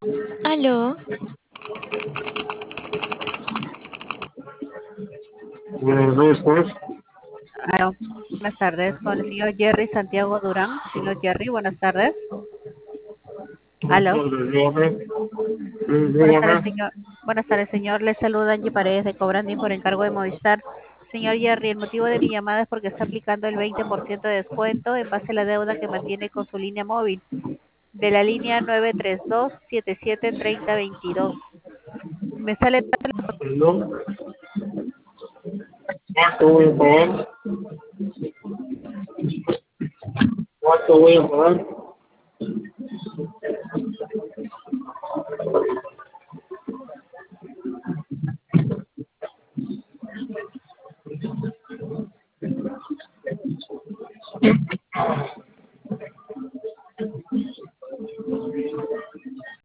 Aló, Buenos días. Aló, buenas tardes, con el señor Jerry Santiago Durán. Señor Jerry, buenas tardes. Aló, Dígame. Sí, buenas tardes, dígame. señor. Buenas tardes, señor. Le saluda Angie Paredes de Cobranding por encargo de Movistar. Señor Jerry, el motivo de mi llamada es porque está aplicando el 20% de descuento en base a la deuda que mantiene con su línea móvil de la línea 932-773022. Me sale Perdón. ¿Cuánto voy a pagar? ¿Cuánto voy a pagar?